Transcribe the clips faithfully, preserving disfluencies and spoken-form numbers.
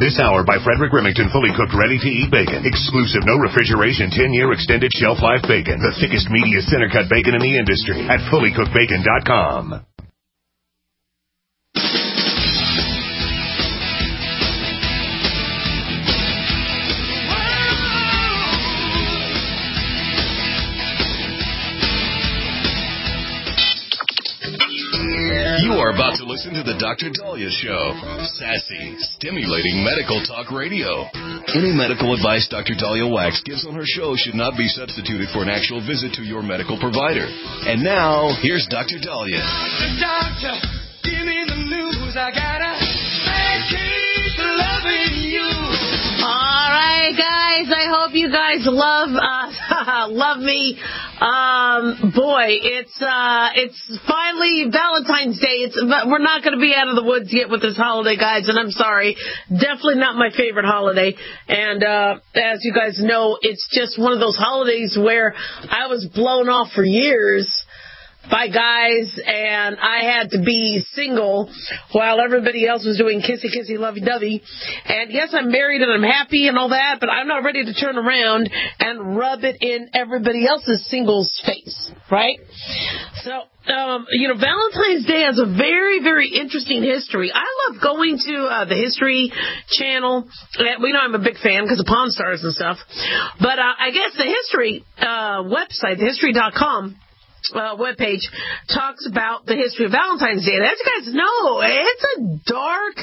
This hour by Frederick Remington, fully cooked, ready-to-eat bacon. Exclusive, no refrigeration, ten-year extended shelf life bacon. The thickest, meatiest, center-cut bacon in the industry at fully cooked bacon dot com. You are about to listen to the Doctor Daliah Show. Sassy, stimulating medical talk radio. Any medical advice Doctor Daliah Wax gives on her show should not be substituted for an actual visit to your medical provider. And now, here's Doctor Daliah. Doctor, give me the news. I gotta keep loving you. All right, guys. I hope you guys love uh, love me. Um, boy, it's uh, it's finally Valentine's Day. It's but we're not going to be out of the woods yet with this holiday, guys. And I'm sorry, definitely not my favorite holiday. And uh, as you guys know, it's just one of those holidays where I was blown off for years by guys, and I had to be single while everybody else was doing kissy kissy lovey dovey. And yes, I'm married and I'm happy and all that, but I'm not ready to turn around and rub it in everybody else's singles face, right? So, um, you know, Valentine's Day has a very, very interesting history. I love going to uh, the History Channel. We know I'm a big fan because of Pawn Stars and stuff. But uh, I guess the History uh, website, the history dot com, Uh, webpage talks about the history of Valentine's Day. And as you guys know, it's a dark,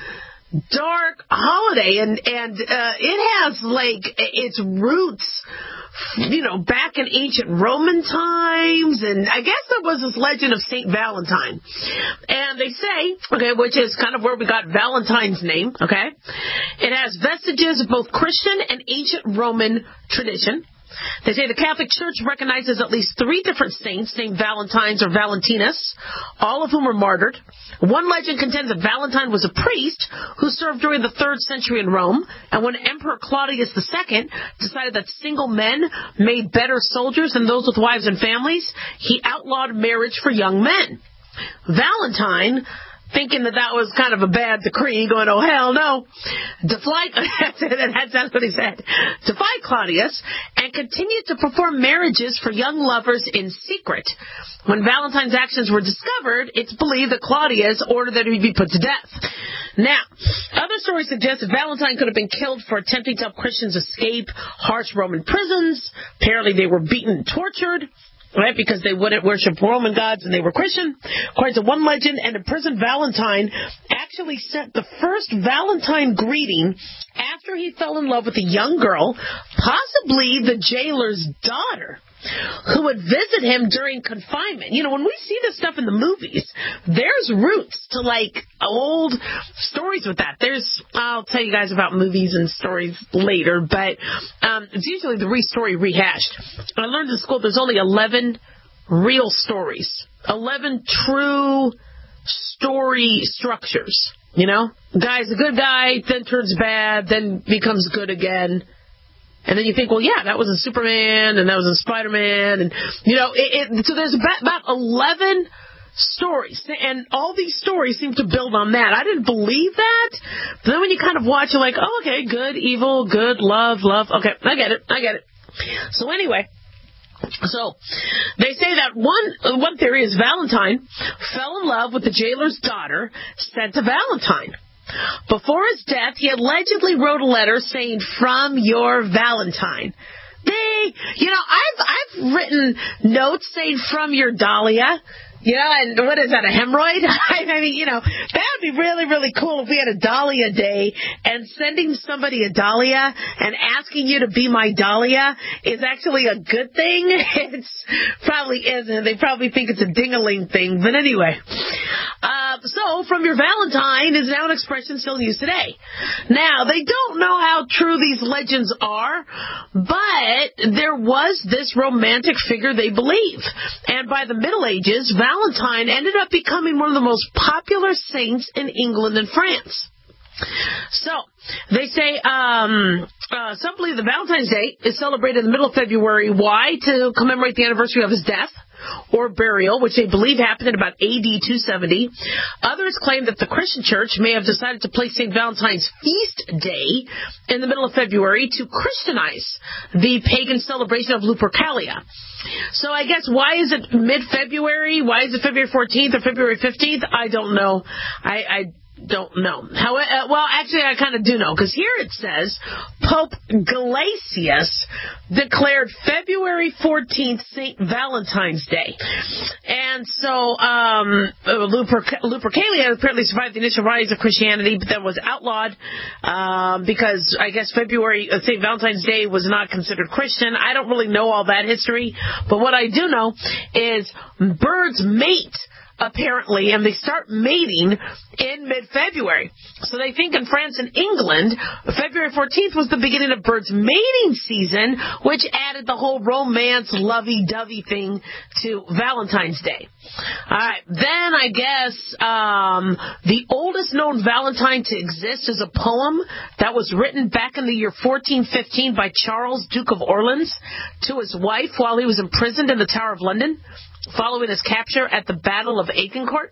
dark holiday, and and uh, it has like its roots, you know, back in ancient Roman times, and I guess there was this legend of Saint Valentine, and they say, okay, which is kind of where we got Valentine's name. Okay, it has vestiges of both Christian and ancient Roman tradition. They say the Catholic Church recognizes at least three different saints named Valentines or Valentinus, all of whom were martyred. One legend contends that Valentine was a priest who served during the third century in Rome, and when Emperor Claudius the Second decided that single men made better soldiers than those with wives and families, he outlawed marriage for young men. Valentine, thinking that that was kind of a bad decree, going, oh, hell no, defied, that's what he said, defied Claudius, and continued to perform marriages for young lovers in secret. When Valentine's actions were discovered, it's believed that Claudius ordered that he be put to death. Now, other stories suggest that Valentine could have been killed for attempting to help Christians escape harsh Roman prisons. Apparently they were beaten and tortured, right, because they wouldn't worship Roman gods and they were Christian. According to one legend, an imprisoned Valentine actually sent the first Valentine greeting after he fell in love with a young girl, possibly the jailer's daughter, who would visit him during confinement. You know, when we see this stuff in the movies, there's roots to, like, old stories with that. There's, I'll tell you guys about movies and stories later, but um, it's usually the re story rehashed. I learned in school there's only eleven real stories, eleven true story structures, you know? Guy's a good guy, then turns bad, then becomes good again. And then you think, well, yeah, that was in Superman, and that was in Spider-Man, and, you know, it, it, so there's about, about eleven stories, and all these stories seem to build on that. I didn't believe that, but then when you kind of watch, you're like, oh, okay, good, evil, good, love, love, okay, I get it, I get it. So anyway, so they say that one one theory is Valentine fell in love with the jailer's daughter sent to Valentine. Before his death, he allegedly wrote a letter saying, "From your Valentine." They, you know, I've I've written notes saying, "From your Dahlia." You know, and what is that, a hemorrhoid? I mean, you know, that would be really, really cool if we had a Dahlia day, and sending somebody a Dahlia and asking you to be my Dahlia is actually a good thing. It's probably isn't. They probably think it's a ding-a-ling thing. But anyway, uh, so from your Valentine is now an expression still used today. Now, they don't know how true these legends are, but there was this romantic figure they believe. And by the Middle Ages, Valentine Valentine ended up becoming one of the most popular saints in England and France. So, they say um, Uh, some believe that Valentine's Day is celebrated in the middle of February. Why? To commemorate the anniversary of his death or burial, which they believe happened in about A D two seventy. Others claim that the Christian church may have decided to place Saint Valentine's feast day in the middle of February to Christianize the pagan celebration of Lupercalia. So I guess, why is it mid-February? Why is it February fourteenth or February fifteenth? I don't know. I... I Don't know. How, uh, well, actually, I kind of do know, because here it says Pope Gelasius declared February fourteenth Saint Valentine's Day. And so um, Luperc- Lupercalia apparently survived the initial rise of Christianity, but then was outlawed um, because I guess February uh, Saint Valentine's Day was not considered Christian. I don't really know all that history, but what I do know is birds mate, apparently, and they start mating in mid-February. So they think in France and England, February fourteenth was the beginning of birds' mating season, which added the whole romance, lovey-dovey thing to Valentine's Day. All right, then I guess um, the oldest known Valentine to exist is a poem that was written back in the year fourteen fifteen by Charles, Duke of Orleans, to his wife while he was imprisoned in the Tower of London, following his capture at the Battle of Agincourt.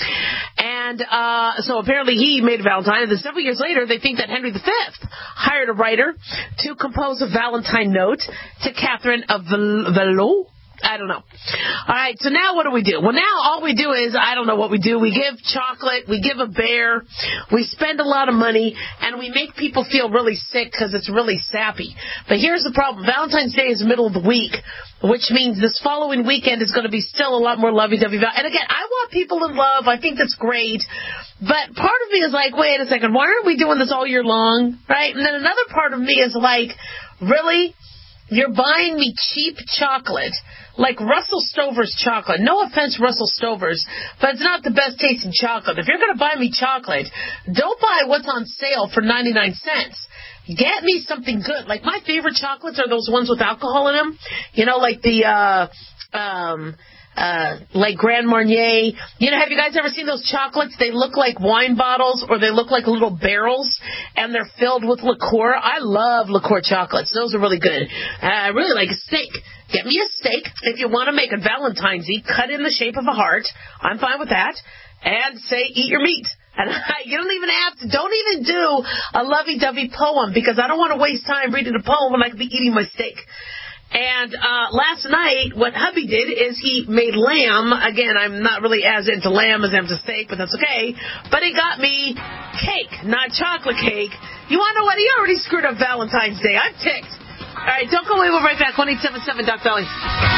And uh, so apparently he made a Valentine, and then several years later they think that Henry the Fifth hired a writer to compose a Valentine note to Catherine of Valois. I don't know. All right, so now what do we do? Well, now all we do is, I don't know what we do. We give chocolate, we give a bear, we spend a lot of money, and we make people feel really sick because it's really sappy. But here's the problem. Valentine's Day is the middle of the week, which means this following weekend is going to be still a lot more lovey-dovey. And again, I want people in love. I think that's great. But part of me is like, wait a second, why aren't we doing this all year long, right? And then another part of me is like, really? You're buying me cheap chocolate, like Russell Stover's chocolate. No offense, Russell Stover's, but it's not the best tasting chocolate. If you're going to buy me chocolate, don't buy what's on sale for ninety-nine cents. Get me something good. Like, my favorite chocolates are those ones with alcohol in them. You know, like the, uh, um... Uh, like Grand Marnier. You know, have you guys ever seen those chocolates? They look like wine bottles, or they look like little barrels, and they're filled with liqueur. I love liqueur chocolates. Those are really good. Uh, I really like a steak. Get me a steak. If you want to make a Valentine's-y, cut in the shape of a heart. I'm fine with that. And say, eat your meat. And I, you don't even have to, don't even do a lovey-dovey poem, because I don't want to waste time reading a poem when I could be eating my steak. And uh, last night, what hubby did is he made lamb. Again, I'm not really as into lamb as I'm into steak, but that's okay. But he got me cake, not chocolate cake. You want to know what? He already screwed up Valentine's Day. I'm ticked. All right, don't go away. We'll be right back. one eight seven seven Doc Dolly.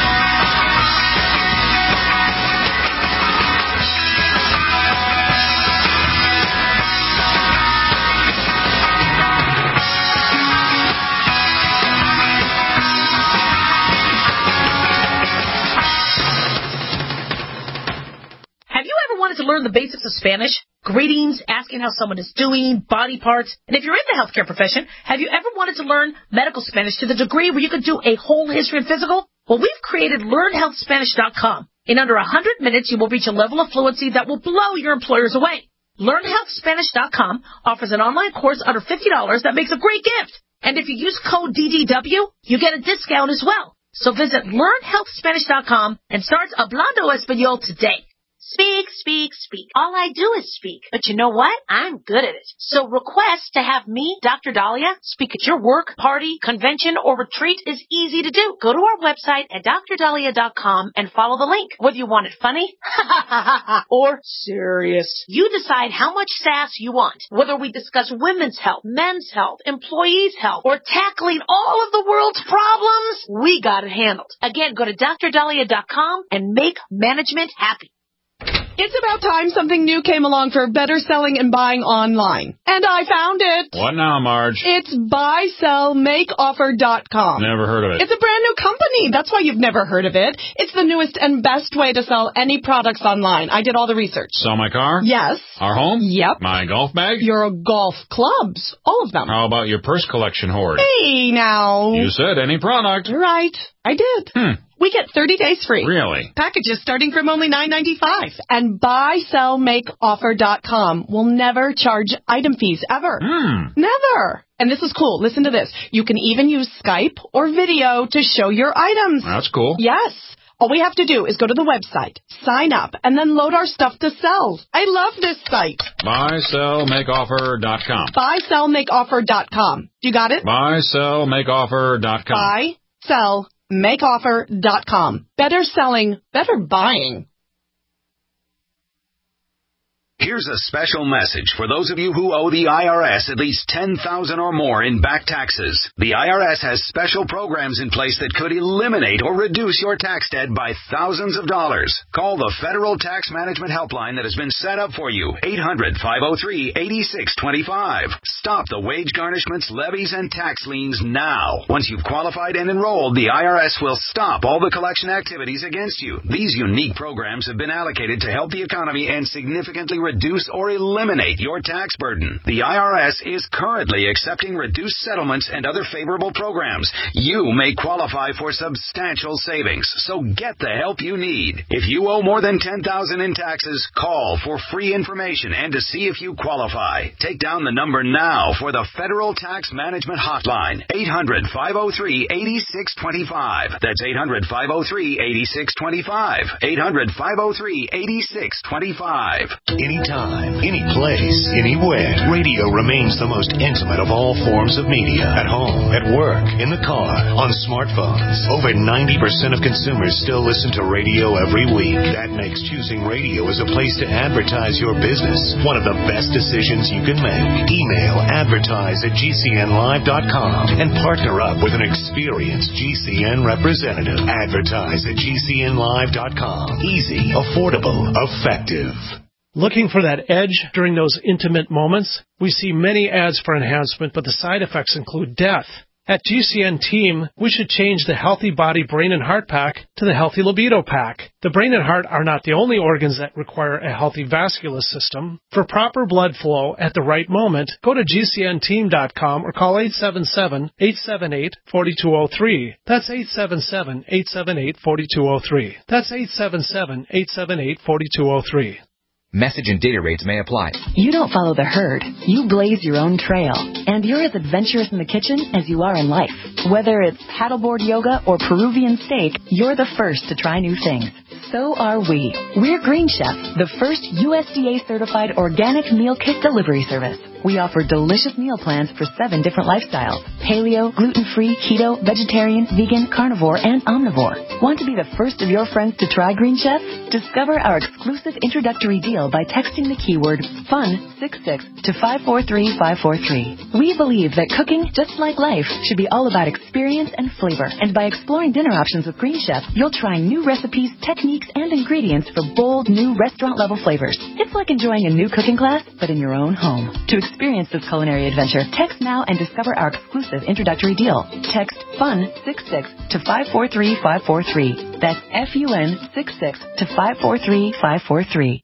Wanted to learn the basics of Spanish, greetings, asking how someone is doing, body parts, and if you're in the healthcare profession, have you ever wanted to learn medical Spanish to the degree where you could do a whole history and physical? Well, we've created learn health spanish dot com. In under one hundred minutes, you will reach a level of fluency that will blow your employers away. learn health spanish dot com offers an online course under fifty dollars that makes a great gift. And if you use code D D W, you get a discount as well. So visit learn health spanish dot com and start Hablando Español today. Speak, speak, speak. All I do is speak. But you know what? I'm good at it. So request to have me, Doctor Dahlia, speak at your work, party, convention, or retreat is easy to do. Go to our website at dr dahlia dot com and follow the link. Whether you want it funny or serious, you decide how much sass you want. Whether we discuss women's health, men's health, employees' health, or tackling all of the world's problems, we got it handled. Again, go to dr dahlia dot com and make management happy. It's about time something new came along for better selling and buying online. And I found it. What now, Marge? It's buy sell make offer dot com. Never heard of it. It's a brand new company. That's why you've never heard of it. It's the newest and best way to sell any products online. I did all the research. Sell my car? Yes. Our home? Yep. My golf bag? Your golf clubs. All of them. How about your purse collection hoard? Hey, now. You said any product. Right. I did. Hmm. We get thirty days free. Really? Packages starting from only nine ninety-five. And buy sell make offer dot com will never charge item fees ever. Hmm. Never. And this is cool. Listen to this. You can even use Skype or video to show your items. That's cool. Yes. All we have to do is go to the website, sign up, and then load our stuff to sell. I love this site. buy sell make offer dot com. buy sell make offer dot com. You got it? buy sell make offer dot com. buy sell make offer dot com. Better selling, better buying. Here's a special message for those of you who owe the I R S at least ten thousand dollars or more in back taxes. The I R S has special programs in place that could eliminate or reduce your tax debt by thousands of dollars. Call the Federal Tax Management Helpline that has been set up for you, eight hundred, five oh three, eight six two five. Stop the wage garnishments, levies, and tax liens now. Once you've qualified and enrolled, the I R S will stop all the collection activities against you. These unique programs have been allocated to help the economy and significantly reduce or eliminate your tax burden. The I R S is currently accepting reduced settlements and other favorable programs. You may qualify for substantial savings, so get the help you need. If you owe more than ten thousand dollars in taxes, call for free information and to see if you qualify. Take down the number now for the Federal Tax Management Hotline, eight hundred, five oh three, eight six two five. That's eight hundred, five oh three, eight six two five. eight hundred, five oh three, eight six two five. Anytime, any place, anywhere. Radio remains the most intimate of all forms of media. At home, at work, in the car, on smartphones. Over ninety percent of consumers still listen to radio every week. That makes choosing radio as a place to advertise your business one of the best decisions you can make. Email advertise at G C N live dot com and partner up with an experienced G C N representative. Advertise at G C N live dot com. Easy, affordable, effective. Looking for that edge during those intimate moments? We see many ads for enhancement, but the side effects include death. At G C N Team, we should change the Healthy Body Brain and Heart Pack to the Healthy Libido Pack. The brain and heart are not the only organs that require a healthy vascular system. For proper blood flow at the right moment, go to G C N team dot com or call eight seven seven, eight seven eight, four two zero three. That's eight seven seven, eight seven eight, four two zero three. That's eight seven seven, eight seven eight, four two zero three. Message and data rates may apply. You don't follow the herd. You blaze your own trail. And you're as adventurous in the kitchen as you are in life. Whether it's paddleboard yoga or Peruvian steak, you're the first to try new things. So are we. We're Green Chef, the first U S D A-certified organic meal kit delivery service. We offer delicious meal plans for seven different lifestyles: paleo, gluten-free, keto, vegetarian, vegan, carnivore, and omnivore. Want to be the first of your friends to try Green Chef? Discover our exclusive introductory deal by texting the keyword FUN sixty-six to five four three five four three. We believe that cooking, just like life, should be all about experience and flavor. And by exploring dinner options with Green Chef, you'll try new recipes, techniques, and ingredients for bold, new restaurant-level flavors. It's like enjoying a new cooking class, but in your own home. To experience this culinary adventure, text now and discover our exclusive introductory deal. Text FUN sixty-six to five four three five four three. That's F U N sixty-six to five four three five four three.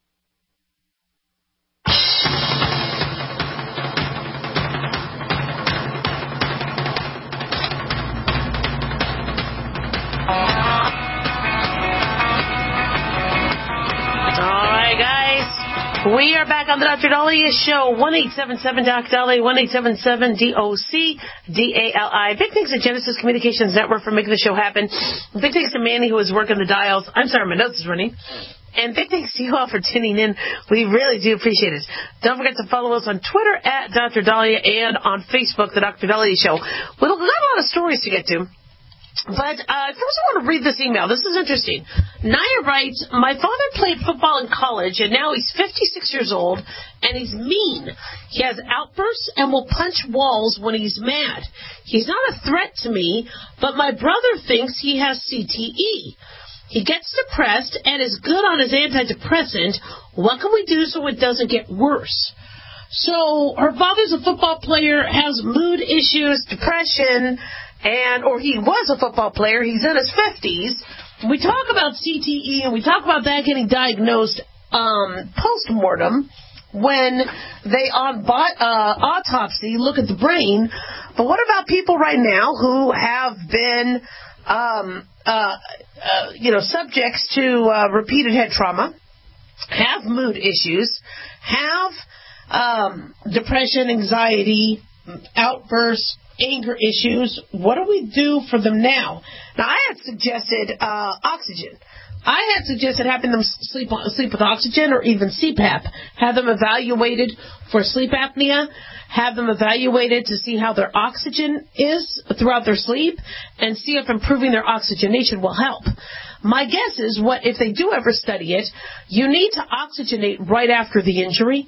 We are back on the Doctor Dahlia Show. one eight seven seven D O C Dahlia, one eight seven seven D O C D A L I. Big thanks to Genesis Communications Network for making the show happen. Big thanks to Manny who was working the dials. I'm sorry, my notes is running. And big thanks to you all for tuning in. We really do appreciate it. Don't forget to follow us on Twitter at Doctor Dahlia and on Facebook, the Doctor Dahlia Show. We've got a lot of stories to get to. But uh, first I want to read this email. This is interesting. Naya writes, my father played football in college, and now he's fifty-six years old, and he's mean. He has outbursts and will punch walls when he's mad. He's not a threat to me, but my brother thinks he has C T E. He gets depressed and is good on his antidepressant. What can we do so it doesn't get worse? So her father's a football player, has mood issues, depression, and or he was a football player. He's in his fifties. We talk about C T E, and we talk about that getting diagnosed um, post-mortem when they on uh, autopsy look at the brain. But what about people right now who have been um, uh, uh, you know, subjects to uh, repeated head trauma, have mood issues, have um, depression, anxiety, outbursts, anger issues. What do we do for them now? Now, I had suggested uh, oxygen. I had suggested having them sleep sleep with oxygen or even C PAP. Have them evaluated for sleep apnea. Have them evaluated to see how their oxygen is throughout their sleep and see if improving their oxygenation will help. My guess is what if they do ever study it, you need to oxygenate right after the injury.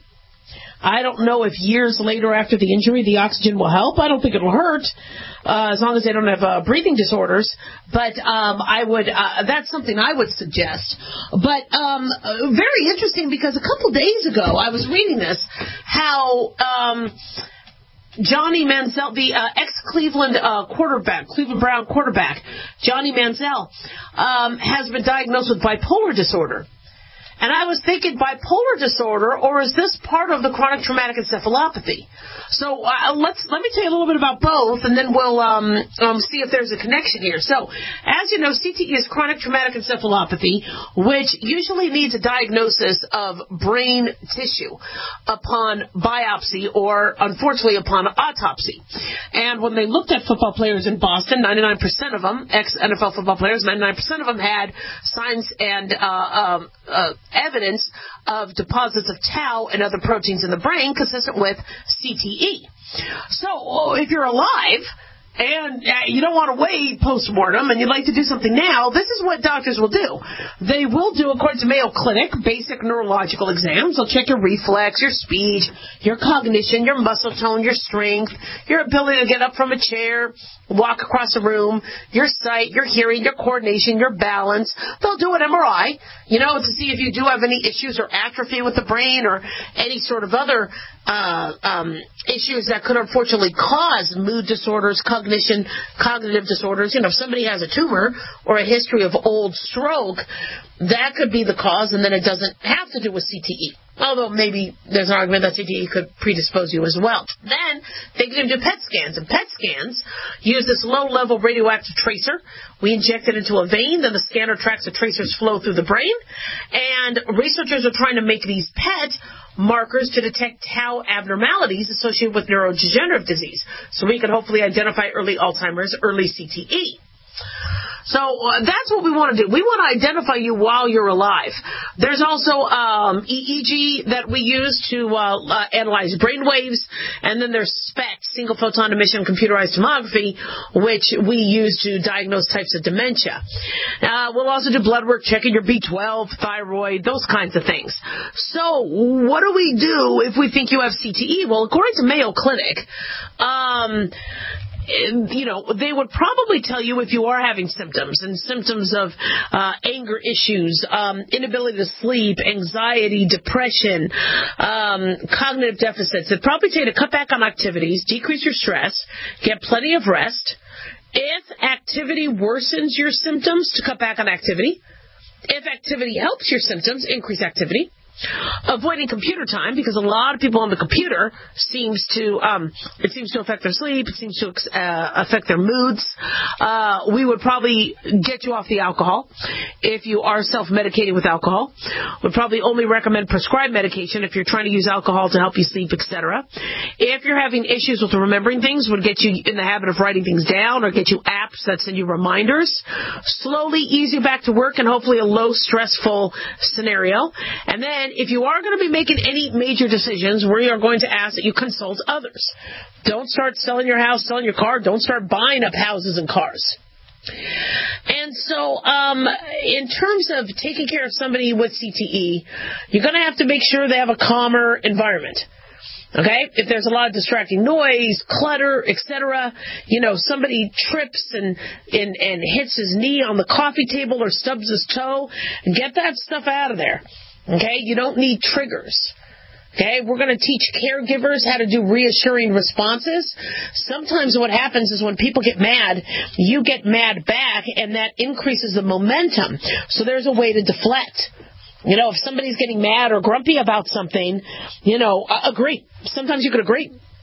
I don't know if years later after the injury the oxygen will help. I don't think it will hurt uh, as long as they don't have uh, breathing disorders. But um, I would uh, that's something I would suggest. But um, very interesting because a couple days ago I was reading this, how um, Johnny Manziel, the uh, ex-Cleveland uh, quarterback, Cleveland Brown quarterback, Johnny Manziel, um, has been diagnosed with bipolar disorder. And I was thinking bipolar disorder, or is this part of the chronic traumatic encephalopathy? So uh, let's let me tell you a little bit about both, and then we'll um, um, see if there's a connection here. So, as you know, C T E is chronic traumatic encephalopathy, which usually needs a diagnosis of brain tissue upon biopsy or, unfortunately, upon autopsy. And when they looked at football players in Boston, ninety-nine percent of them, ex-N F L football players, ninety-nine percent of them had signs and uh, um, uh, evidence of deposits of tau and other proteins in the brain consistent with C T E. So if you're alive and uh, you don't want to wait post-mortem and you'd like to do something now, this is what doctors will do. They will do, according to Mayo Clinic, basic neurological exams. They'll check your reflex, your speech, your cognition, your muscle tone, your strength, your ability to get up from a chair, walk across a room, your sight, your hearing, your coordination, your balance. They'll do an M R I, you know, to see if you do have any issues or atrophy with the brain or any sort of other uh, um, issues that could unfortunately cause mood disorders, cognition, cognitive disorders. You know, if somebody has a tumor or a history of old stroke, that could be the cause, and then it doesn't have to do with C T E. Although maybe there's an argument that C T E could predispose you as well. Then they can do P E T scans, and P E T scans use this low-level radioactive tracer. We inject it into a vein, then the scanner tracks the tracer's flow through the brain, and researchers are trying to make these P E T markers to detect tau abnormalities associated with neurodegenerative disease, so we can hopefully identify early Alzheimer's, early C T E. So uh, that's what we want to do. We want to identify you while you're alive. There's also um, E E G that we use to uh, uh, analyze brain waves, and then there's S P E C, single photon emission computerized tomography, which we use to diagnose types of dementia. Uh, we'll also do blood work, checking your B twelve, thyroid, those kinds of things. So what do we do if we think you have C T E? Well, according to Mayo Clinic, um, you know, they would probably tell you if you are having symptoms and symptoms of uh, anger issues, um, inability to sleep, anxiety, depression, um, cognitive deficits. They'd probably tell you to cut back on activities, decrease your stress, get plenty of rest. If activity worsens your symptoms, to cut back on activity. If activity helps your symptoms, increase activity. Avoiding computer time, because a lot of people on the computer seems to um, it seems to affect their sleep. It seems to uh, affect their moods. Uh, we would probably get you off the alcohol if you are self-medicating with alcohol. We'd probably only recommend prescribed medication if you're trying to use alcohol to help you sleep, et cetera. If you're having issues with remembering things, would get you in the habit of writing things down or get you apps that send you reminders. Slowly ease you back to work and hopefully a low stressful scenario. And then if you are going to be making any major decisions, we are going to ask that you consult others. Don't start selling your house, selling your car. Don't start buying up houses and cars. And so um, in terms of taking care of somebody with C T E, you're going to have to make sure they have a calmer environment. Okay? If there's a lot of distracting noise, clutter, et cetera, you know, somebody trips and, and, and hits his knee on the coffee table or stubs his toe, get that stuff out of there. Okay, you don't need triggers. Okay, we're going to teach caregivers how to do reassuring responses. Sometimes what happens is when people get mad, you get mad back, and that increases the momentum. So there's a way to deflect. You know, if somebody's getting mad or grumpy about something, you know, uh, agree. Sometimes you could agree.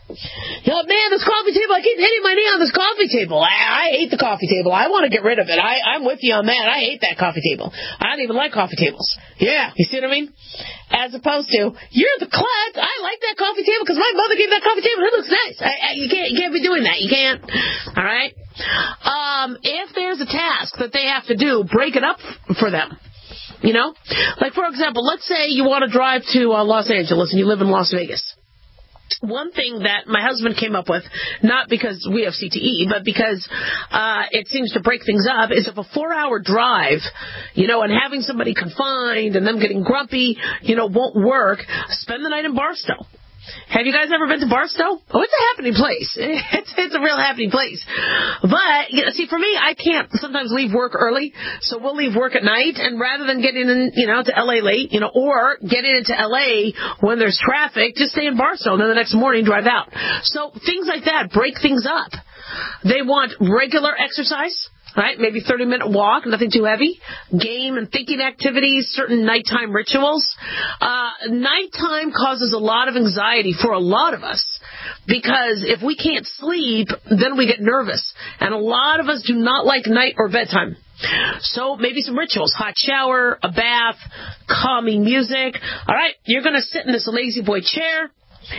You know, man, this coffee table, I keep hitting my knee on this coffee table. I, I hate the coffee table. I want to get rid of it. I, I'm with you on that. I hate that coffee table. I don't even like coffee tables. Yeah, you see what I mean? As opposed to, you're the klutz. I like that coffee table because my mother gave that coffee table. It looks nice. I, I, you can't, you can't be doing that. You can't. All right? Um, if there's a task that they have to do, break it up for them. You know? Like, for example, let's say you want to drive to uh, Los Angeles and you live in Las Vegas. One thing that my husband came up with, not because we have C T E, but because uh, it seems to break things up, is if a four-hour drive, you know, and having somebody confined and them getting grumpy, you know, won't work, spend the night in Barstow. Have you guys ever been to Barstow? Oh, it's a happening place. It's it's a real happening place. But, you know, see, for me, I can't sometimes leave work early, so we'll leave work at night, and rather than getting in, you know, to L A late, you know, or getting into L A when there's traffic, just stay in Barstow, and then the next morning drive out. So things like that break things up. They want regular exercise. Right? Maybe thirty-minute walk, nothing too heavy. Game and thinking activities, certain nighttime rituals. Uh, nighttime causes a lot of anxiety for a lot of us because if we can't sleep, then we get nervous. And a lot of us do not like night or bedtime. So maybe some rituals, hot shower, a bath, calming music. All right, you're going to sit in this lazy boy chair.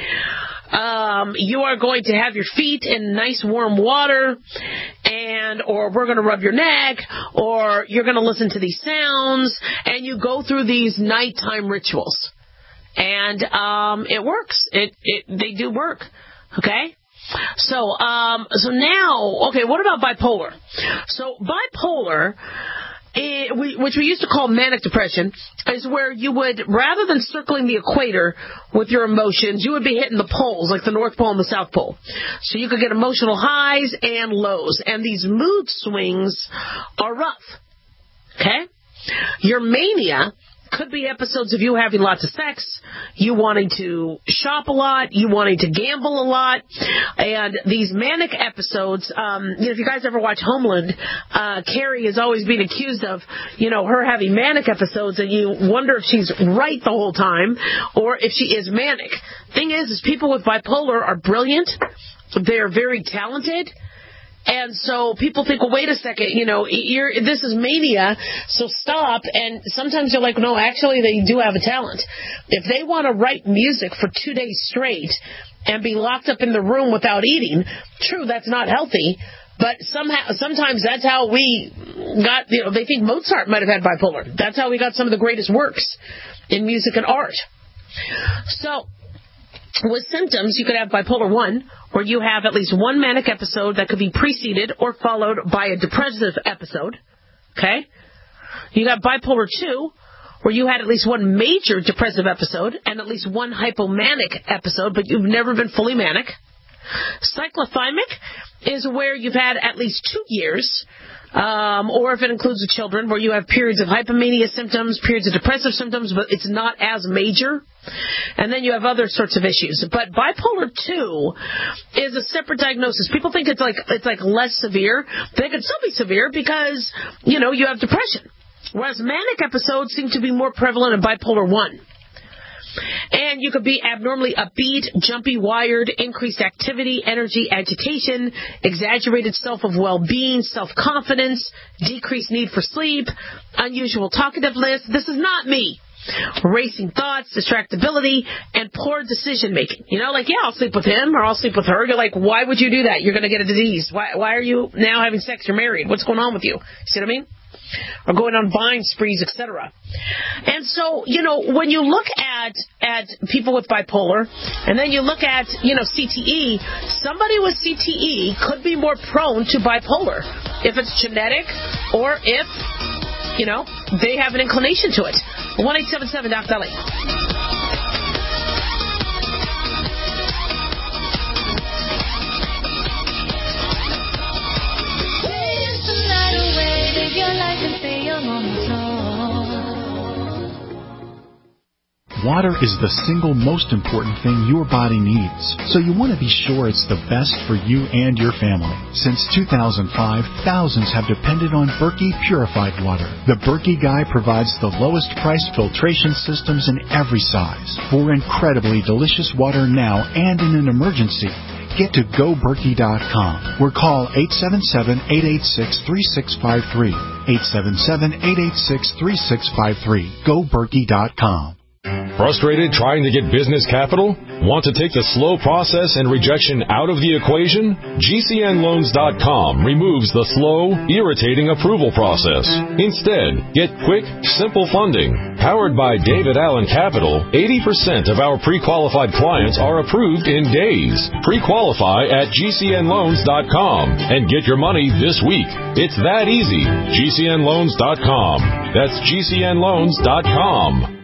Um, you are going to have your feet in nice warm water, and or we're going to rub your neck, or you're going to listen to these sounds, and you go through these nighttime rituals, and um, it works. It it they do work. Okay. So um, so now, okay, what about bipolar? So bipolar. It, we, which we used to call manic depression, is where you would, rather than circling the equator with your emotions, you would be hitting the poles, like the North Pole and the South Pole. So you could get emotional highs and lows, and these mood swings are rough. Okay? Your mania could be episodes of you having lots of sex, you wanting to shop a lot, you wanting to gamble a lot, and these manic episodes, um, you know, if you guys ever watch Homeland, uh, Carrie is always being accused of, you know, her having manic episodes, and you wonder if she's right the whole time, or if she is manic. Thing is, is people with bipolar are brilliant, they're very talented, and so people think, well, wait a second, you know, you're, this is mania, so stop. And sometimes you're like, no, actually, they do have a talent. If they want to write music for two days straight and be locked up in the room without eating, true, that's not healthy. But somehow, sometimes that's how we got, you know, they think Mozart might have had bipolar. That's how we got some of the greatest works in music and art. So, with symptoms, you could have bipolar one, where you have at least one manic episode that could be preceded or followed by a depressive episode. Okay? You got bipolar two, where you had at least one major depressive episode and at least one hypomanic episode, but you've never been fully manic. Cyclothymic is where you've had at least two years, um, or if it includes the children, where you have periods of hypomania symptoms, periods of depressive symptoms, but it's not as major. And then you have other sorts of issues. But bipolar two is a separate diagnosis. People think it's like it's like less severe. They could still be severe because, you know, you have depression. Whereas manic episodes seem to be more prevalent in bipolar one. And you could be abnormally upbeat, jumpy, wired, increased activity, energy, agitation, exaggerated self of well-being, self-confidence, decreased need for sleep, unusual talkativeness. This is not me. Racing thoughts, distractibility, and poor decision-making. You know, like, yeah, I'll sleep with him or I'll sleep with her. You're like, why would you do that? You're going to get a disease. Why, why are you now having sex? You're married. What's going on with you? See what I mean? Or going on buying sprees, et cetera. And so, you know, when you look at at people with bipolar, and then you look at, you know, C T E, somebody with C T E could be more prone to bipolar if it's genetic or if, you know, they have an inclination to it. one eight seven seven Doc Dolly. Water is the single most important thing your body needs, so you want to be sure it's the best for you and your family. Since two thousand five, thousands have depended on Berkey purified water. The Berkey Guy provides the lowest priced filtration systems in every size for incredibly delicious water now and in an emergency. Get to go berkey dot com or call eight seven seven, eight eight six, three six five three. eight seven seven, eight eight six, three six five three. go berkey dot com. Frustrated trying to get business capital? Want to take the slow process and rejection out of the equation? G C N loans dot com removes the slow, irritating approval process. Instead, get quick, simple funding. Powered by David Allen Capital, eighty percent of our pre-qualified clients are approved in days. Pre-qualify at G C N loans dot com and get your money this week. It's that easy. G C N loans dot com. That's G C N loans dot com.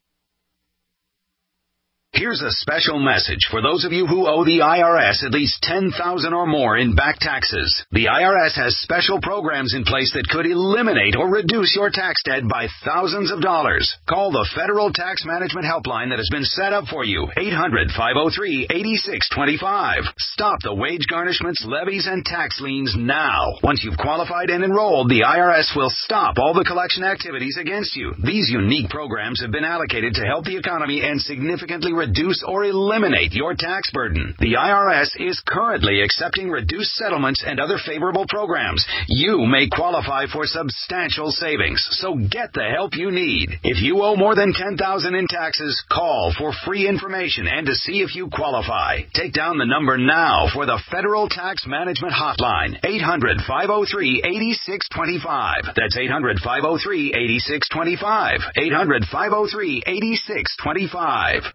Here's a special message for those of you who owe the I R S at least ten thousand dollars or more in back taxes. The I R S has special programs in place that could eliminate or reduce your tax debt by thousands of dollars. Call the Federal Tax Management Helpline that has been set up for you, eight hundred, five oh three, eight six two five. Stop the wage garnishments, levies, and tax liens now. Once you've qualified and enrolled, the I R S will stop all the collection activities against you. These unique programs have been allocated to help the economy and significantly reduce or eliminate your tax burden. The I R S is currently accepting reduced settlements and other favorable programs. You may qualify for substantial savings, so get the help you need. If you owe more than ten thousand dollars in taxes, call for free information and to see if you qualify. Take down the number now for the Federal Tax Management Hotline, eight hundred, five oh three, eight six two five. That's eight hundred, five oh three, eight six two five. eight hundred, five oh three, eight six two five.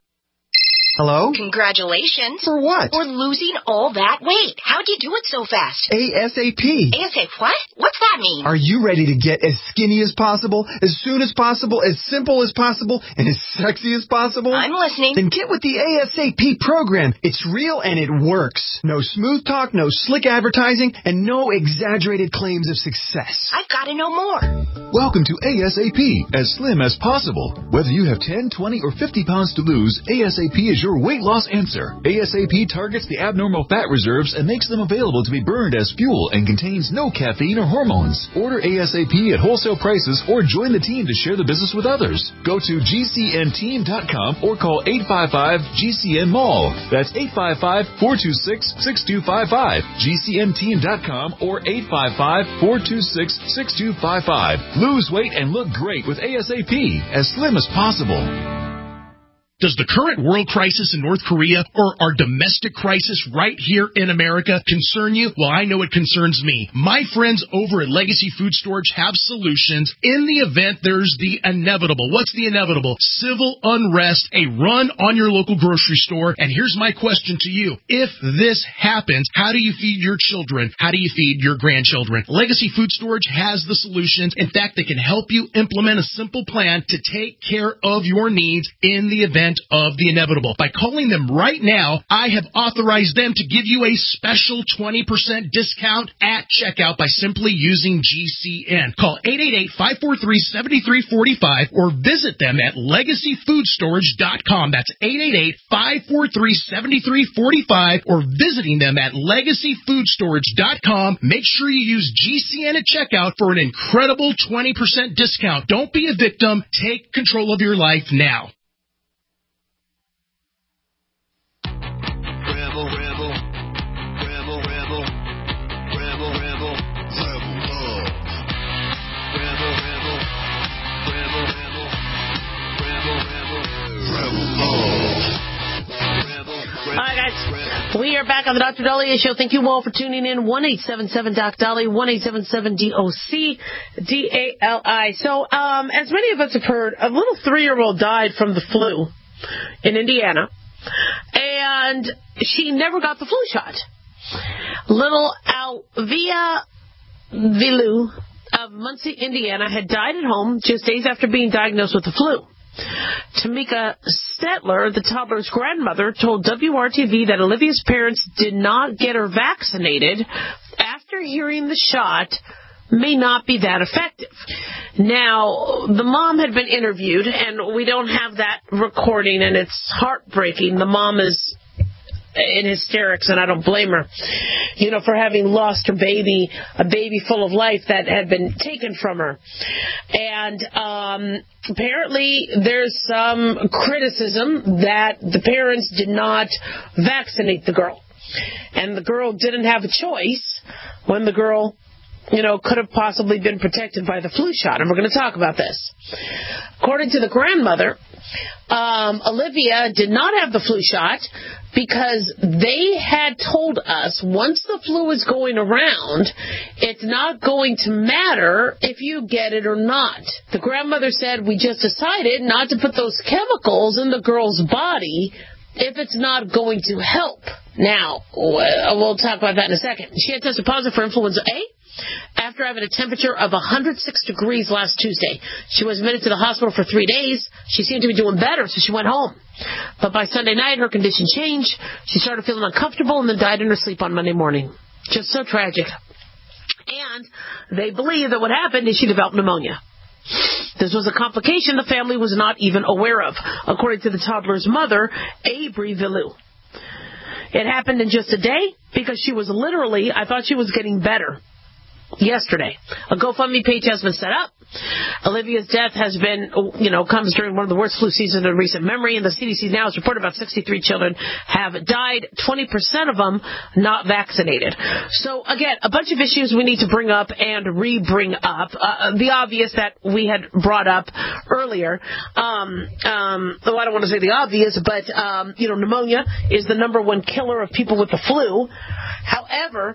Hello? Congratulations. For what? For losing all that weight. How'd you do it so fast? ASAP. ASAP what? What's that mean? Are you ready to get as skinny as possible, as soon as possible, as simple as possible, and as sexy as possible? I'm listening. Then get with the ASAP program. It's real and it works. No smooth talk, no slick advertising, and no exaggerated claims of success. I've got to know more. Welcome to ASAP, as slim as possible. Whether you have ten, twenty, or fifty pounds to lose, ASAP is your weight loss answer. ASAP targets the abnormal fat reserves and makes them available to be burned as fuel and contains no caffeine or hormones. Order ASAP at wholesale prices or join the team to share the business with others. Go to G C N team dot com or call eight five five G C N mall. That's eight five five, four two six, six two five five. G C N team dot com or eight five five, four two six, six two five five. Lose weight and look great with ASAP, as slim as possible. Does the current world crisis in North Korea or our domestic crisis right here in America concern you? Well, I know it concerns me. My friends over at Legacy Food Storage have solutions in the event there's the inevitable. What's the inevitable? Civil unrest, a run on your local grocery store. And here's my question to you. If this happens, how do you feed your children? How do you feed your grandchildren? Legacy Food Storage has the solutions. In fact, they can help you implement a simple plan to take care of your needs in the event of the inevitable. By calling them right now, I have authorized them to give you a special twenty percent discount at checkout by simply using G C N. Call eight eight eight, five four three, seven three four five or visit them at legacy food storage dot com. That's eight eight eight, five four three, seven three four five or visiting them at legacy food storage dot com. Make sure you use G C N at checkout for an incredible twenty percent discount. Don't be a victim. Take control of your life now. Rebel, rebel, rebel, rebel, rebel, rebel, rebel love. Rebel, rebel, rebel, rebel, rebel, rebel, rebel love. Rebel, rebel. All right, guys. We are back on the Doctor Dahlia Show. Thank you all for tuning in. one eight seven seven Doc Dahlia, one eight seven seven D O C D A L I. So, um, as many of us have heard, a little three-year-old died from the flu in Indiana. And she never got the flu shot. Little Alvia Vilu of Muncie, Indiana, had died at home just days after being diagnosed with the flu. Tamika Stetler, the toddler's grandmother, told W R T V that Olivia's parents did not get her vaccinated after hearing the shot may not be that effective. Now, the mom had been interviewed, and we don't have that recording, and it's heartbreaking. The mom is in hysterics, and I don't blame her, you know, for having lost her baby, a baby full of life that had been taken from her. And um, apparently there's some criticism that the parents did not vaccinate the girl. And the girl didn't have a choice when the girl, you know, could have possibly been protected by the flu shot. And we're going to talk about this. According to the grandmother, um, Olivia did not have the flu shot because they had told us once the flu is going around, it's not going to matter if you get it or not. The grandmother said, we just decided not to put those chemicals in the girl's body if it's not going to help. Now, we'll talk about that in a second. She had tested positive for influenza A after having a temperature of one hundred six degrees last Tuesday. She was admitted to the hospital for three days. She seemed to be doing better, so she went home. But by Sunday night, her condition changed. She started feeling uncomfortable and then died in her sleep on Monday morning. Just so tragic. And they believe that what happened is she developed pneumonia. This was a complication the family was not even aware of, according to the toddler's mother, Abri Villu. It happened in just a day because she was literally, I thought she was getting better yesterday. A GoFundMe page has been set up. Olivia's death has been, you know, comes during one of the worst flu seasons in recent memory, and the C D C now has reported about sixty-three children have died, twenty percent of them not vaccinated. So, again, a bunch of issues we need to bring up and re-bring up. Uh, the obvious that we had brought up earlier. Um, um, though I don't want to say the obvious, but, um, you know, pneumonia is the number one killer of people with the flu. However,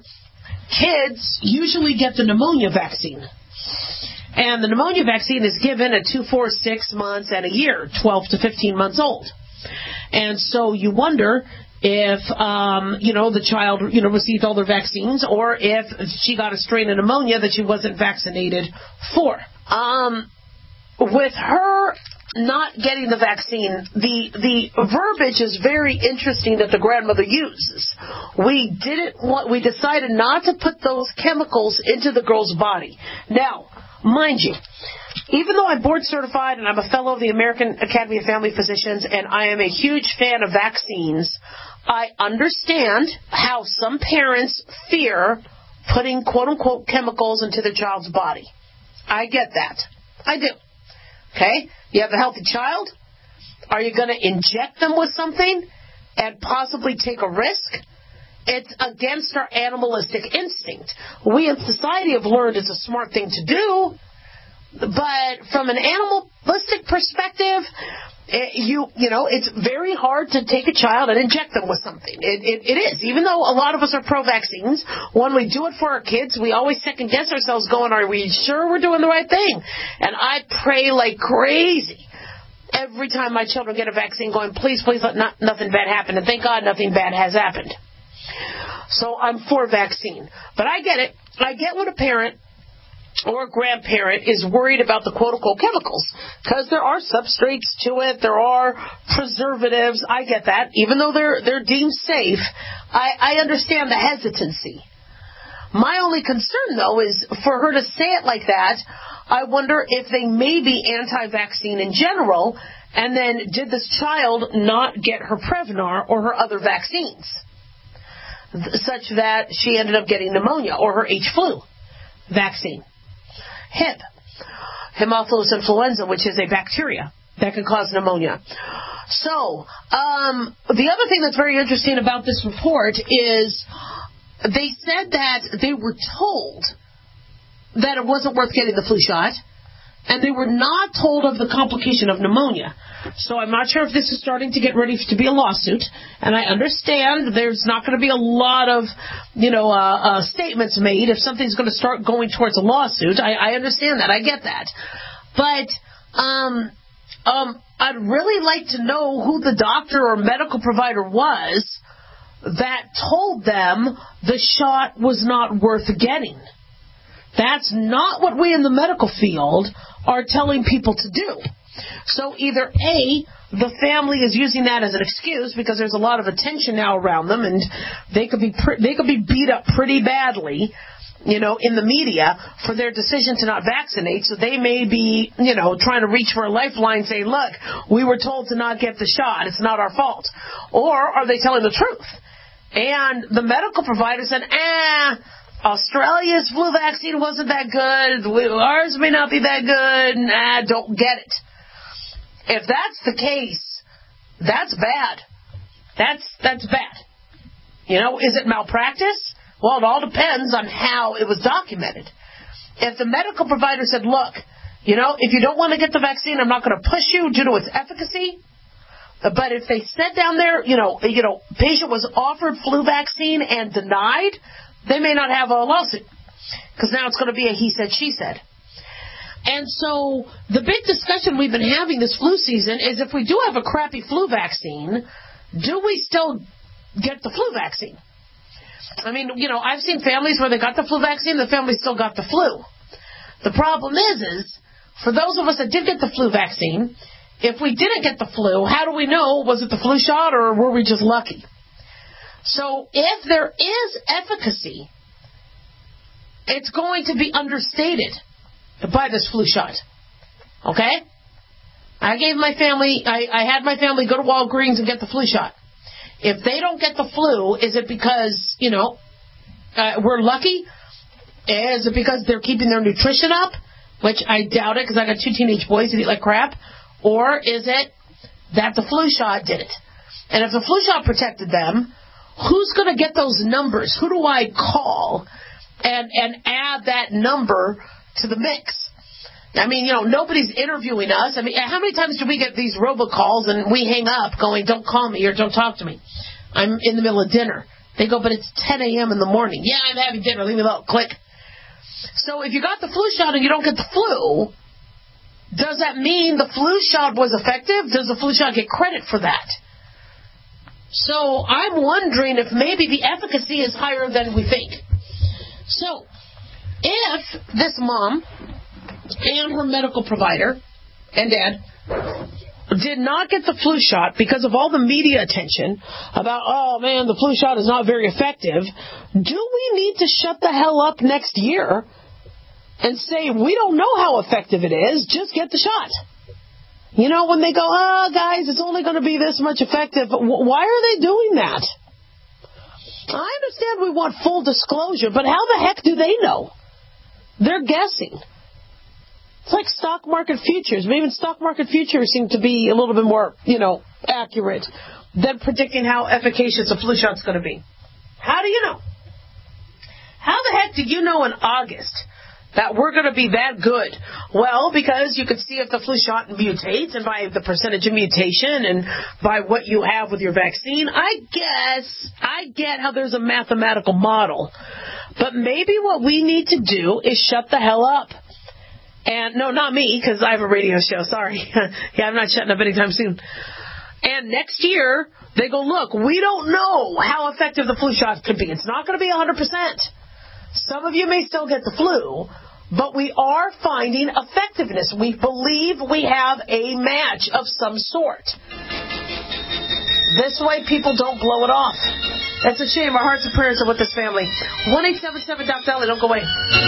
kids usually get the pneumonia vaccine. And the pneumonia vaccine is given at two, four, six months and a year, twelve to fifteen months old. And so you wonder if, um, you know, the child, you know, received all their vaccines or if she got a strain of pneumonia that she wasn't vaccinated for. Um, with her not getting the vaccine, the the verbiage is very interesting that the grandmother uses. We didn't want, we decided not to put those chemicals into the girl's body. Now, mind you, even though I'm board certified and I'm a fellow of the American Academy of Family Physicians and I am a huge fan of vaccines, I understand how some parents fear putting quote-unquote chemicals into their child's body. I get that. I do. Okay? You have a healthy child. Are you going to inject them with something and possibly take a risk? It's against our animalistic instinct. We in society have learned it's a smart thing to do, but from an animalistic perspective, it, you you know, it's very hard to take a child and inject them with something. It, it, it is. Even though a lot of us are pro-vaccines, when we do it for our kids, we always second-guess ourselves going, are we sure we're doing the right thing? And I pray like crazy every time my children get a vaccine going, please, please let not, nothing bad happen. And thank God nothing bad has happened. So I'm for vaccine. But I get it. I get when a parent or a grandparent is worried about the quote-unquote chemicals, because there are substrates to it, there are preservatives. I get that. Even though they're they're deemed safe, I, I understand the hesitancy. My only concern, though, is for her to say it like that, I wonder if they may be anti-vaccine in general, and then did this child not get her Prevnar or her other vaccines, such that she ended up getting pneumonia or her H flu vaccine. Hip, Haemophilus influenza, which is a bacteria that can cause pneumonia. So, um, the other thing that's very interesting about this report is they said that they were told that it wasn't worth getting the flu shot, and they were not told of the complication of pneumonia. So I'm not sure if this is starting to get ready to be a lawsuit, and I understand there's not going to be a lot of, you know, uh, uh, statements made if something's going to start going towards a lawsuit. I, I understand that. I get that. But um, um, I'd really like to know who the doctor or medical provider was that told them the shot was not worth getting. That's not what we in the medical field are telling people to do. So either A, the family is using that as an excuse because there's a lot of attention now around them, and they could be pre- they could be beat up pretty badly, you know, in the media for their decision to not vaccinate. So they may be, you know, trying to reach for a lifeline saying, look, we were told to not get the shot. It's not our fault. Or are they telling the truth? And the medical provider said, eh, Australia's flu vaccine wasn't that good. Ours may not be that good. Nah, don't get it. If that's the case, that's bad. That's, that's bad. You know, is it malpractice? Well, it all depends on how it was documented. If the medical provider said, look, you know, if you don't want to get the vaccine, I'm not going to push you due to its efficacy. But if they said down there, you know, you know, patient was offered flu vaccine and denied, they may not have a lawsuit. Because now it's going to be a he said, she said. And so the big discussion we've been having this flu season is if we do have a crappy flu vaccine, do we still get the flu vaccine? I mean, you know, I've seen families where they got the flu vaccine, the family still got the flu. The problem is, is for those of us that did get the flu vaccine, if we didn't get the flu, how do we know? Was it the flu shot or were we just lucky? So if there is efficacy, it's going to be understated by this flu shot. Okay? I gave my family, I, I had my family go to Walgreens and get the flu shot. If they don't get the flu, is it because, you know, uh, we're lucky? Is it because they're keeping their nutrition up? Which I doubt it because I got two teenage boys that eat like crap. Or is it that the flu shot did it? And if the flu shot protected them, who's going to get those numbers? Who do I call and, and add that number to the mix? I mean, you know, nobody's interviewing us. I mean, how many times do we get these robocalls and we hang up going, don't call me or don't talk to me? I'm in the middle of dinner. They go, but it's ten a.m. in the morning. Yeah, I'm having dinner. Leave me alone. Click. So if you got the flu shot and you don't get the flu, does that mean the flu shot was effective? Does the flu shot get credit for that? So I'm wondering if maybe the efficacy is higher than we think. So if this mom and her medical provider and dad did not get the flu shot because of all the media attention about, oh man, the flu shot is not very effective, do we need to shut the hell up next year and say, we don't know how effective it is, just get the shot? You know, when they go, oh, guys, it's only going to be this much effective, why are they doing that? I understand we want full disclosure, but how the heck do they know? They're guessing. It's like stock market futures. Even stock market futures seem to be a little bit more, you know, accurate than predicting how efficacious a flu shot's going to be. How do you know? How the heck do you know in August that we're going to be that good? Well, because you can see if the flu shot mutates and by the percentage of mutation and by what you have with your vaccine. I guess, I get how there's a mathematical model. But maybe what we need to do is shut the hell up. And no, not me, because I have a radio show. Sorry. Yeah, I'm not shutting up anytime soon. And next year, they go, look, we don't know how effective the flu shot could be. It's not going to be one hundred percent. Some of you may still get the flu, but we are finding effectiveness. We believe we have a match of some sort. This way, people don't blow it off. That's a shame. Our hearts and prayers are with this family. one eight seven seven Doc Dolly. Don't go away.